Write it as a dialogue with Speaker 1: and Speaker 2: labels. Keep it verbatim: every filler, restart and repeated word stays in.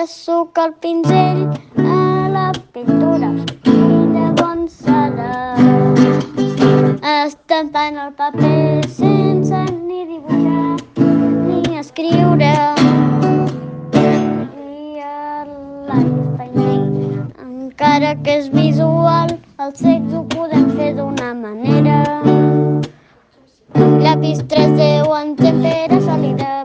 Speaker 1: suc el pinzell a la pintura i llavors s'ha de estampant el paper sense ni dibuixar ni escriure. I el live painting, encara que és visual, el cecs ho podem fer d'una manera. Llapis tres D o en tempera sòlida.